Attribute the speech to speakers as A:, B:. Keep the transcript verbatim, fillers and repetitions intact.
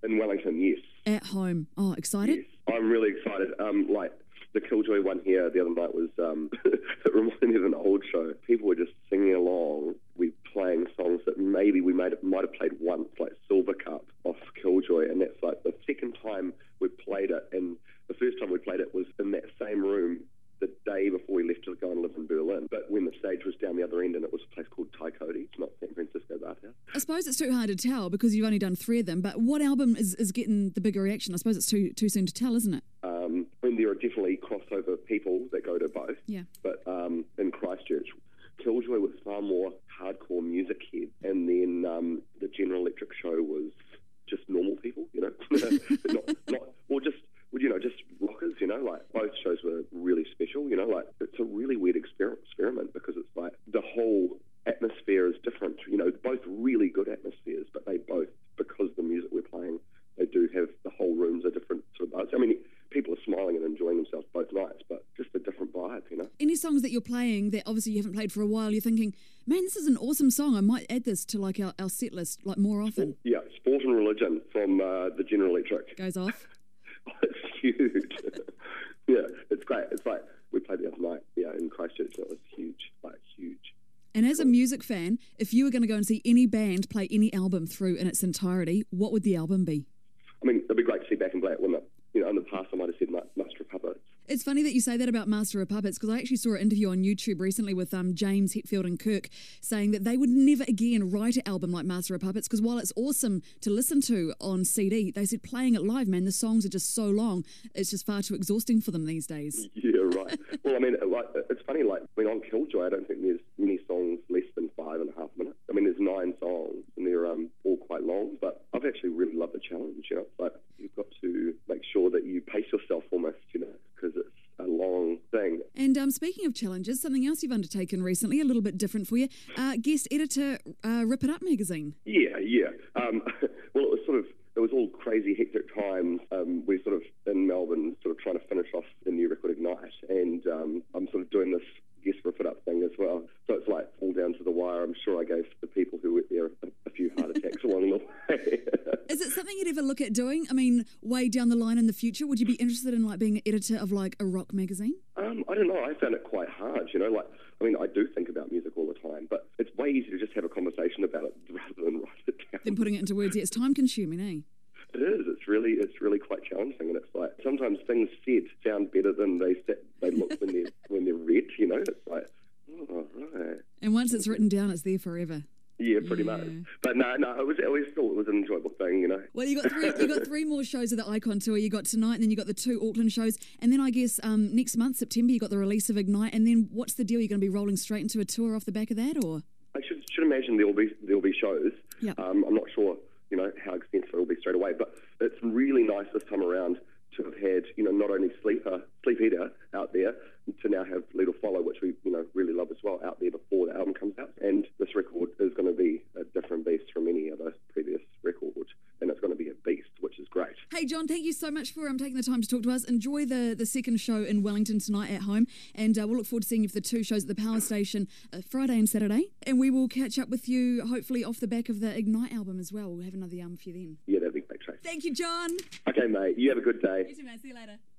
A: in Wellington, yes.
B: At home. Oh, excited?
A: Yes, I'm really excited. Um, like, the Killjoy one here the other night was, um, it reminded me of an old show. People were just singing along. We playing songs that maybe we might have, might have played once, like Silver Cup off Killjoy, and that's like the second time we played it, and the first time we played it was in that same room the day before we left to go and live in Berlin. But when the stage was down the other end, and it was a place called Taikoti, it's not San Francisco Barhouse.
B: I suppose it's too hard to tell because you've only done three of them, but what album is, is getting the bigger reaction? I suppose it's too too soon to tell, isn't it?
A: Um, I mean, there are definitely crossover people that go to both.
B: Yeah.
A: But um, in Christchurch, Killjoy was far more hardcore music head, and then um, the General Electric show was just normal people, you know, not, not, or just, well, you know, just rockers, you know, like both shows were really special, you know, like it's a really weird exper- experiment because it's like the whole atmosphere is different, you know, both really good atmospheres, but they both, because the music we're playing, they do have, the whole rooms are different sort of buzz. I mean, people are smiling and enjoying themselves both nights, but just a different vibe, you know.
B: Any songs that you're playing that obviously you haven't played for a while, you're thinking, man, this is an awesome song, I might add this to like our, our set list like more often.
A: Yeah, Sport and Religion from uh, the General Electric.
B: Goes off.
A: Oh, it's huge. Yeah, it's great. It's like, we played the other night, yeah, in Christchurch, and it was huge, like huge.
B: And as a music fan, if you were going to go and see any band play any album through in its entirety, what would the album be?
A: I mean, it'd be great to see Back in Black, wouldn't it? You know, in the past I might have said Master of Puppets.
B: It's funny that you say that about Master of Puppets because I actually saw an interview on YouTube recently with um, James Hetfield and Kirk saying that they would never again write an album like Master of Puppets because while it's awesome to listen to on C D, they said playing it live, man, the songs are just so long, it's just far too exhausting for them these days.
A: Yeah, right. Well, I mean, like, it's funny, like, I mean, on Killjoy, I don't think there's many songs less than five and a half minutes. I mean, there's nine songs and they're um, all quite long, but I've actually really loved the challenge, you know, like, you've got to make sure that you pace yourself almost, you know, because it's a long thing.
B: And um, speaking of challenges, something else you've undertaken recently, a little bit different for you, uh, guest editor, uh, Rip It Up magazine.
A: Yeah, yeah. Um, well, it was sort of, it was all crazy, hectic times. Um, we're sort of in Melbourne, sort of trying to finish off the new record Ignite, and um, I'm sort of doing this guest Rip It Up thing as well. So it's like all down to the wire. I'm sure I gave the people who were there a, a few heart attacks along the way.
B: Is it something you'd ever look at doing? I mean, way down the line in the future, would you be interested in like being an editor of like a rock magazine?
A: Um, I don't know. I found it quite hard, you know. Like, I mean, I do think about music all the time, but it's way easier to just have a conversation about it rather than write it down.
B: Then putting it into words, yeah, it's time consuming, eh?
A: It is. It's really, it's really quite challenging, and it's like sometimes things said sound better than they they look when they're when they're read. You know, it's like, oh, right.
B: And once it's written down, it's there forever.
A: Yeah, pretty yeah. much. But no, no, it was I always thought it was an enjoyable thing, you know.
B: Well, you got three, you got three more shows of the Icon Tour. You got tonight, and then you got the two Auckland shows, and then I guess um, next month, September, you got the release of Ignite, and then what's the deal? You're going to be rolling straight into a tour off the back of that, or?
A: I should should imagine there will be there will be shows.
B: Yeah.
A: Um, I'm not sure, you know, how extensive it will be straight away, but it's really nice this time around to have had, you know, not only Sleeper, Sleep Eater out there, to now have Little Follow, which we, you know, really love as well, out there before the album comes out. And this record is going to be a different beast from any other previous record, and it's going to be a beast, which is great.
B: Hey, John, thank you so much for um, taking the time to talk to us. Enjoy the, the second show in Wellington tonight at home, and uh, we'll look forward to seeing you for the two shows at the Power Station uh, Friday and Saturday. And we will catch up with you, hopefully, off the back of the Ignite album as well. We'll have another album for you then.
A: Yeah, that'd be great, Trace.
B: Thank you, John.
A: Okay, mate. You have a good day.
B: You too, mate. See you later.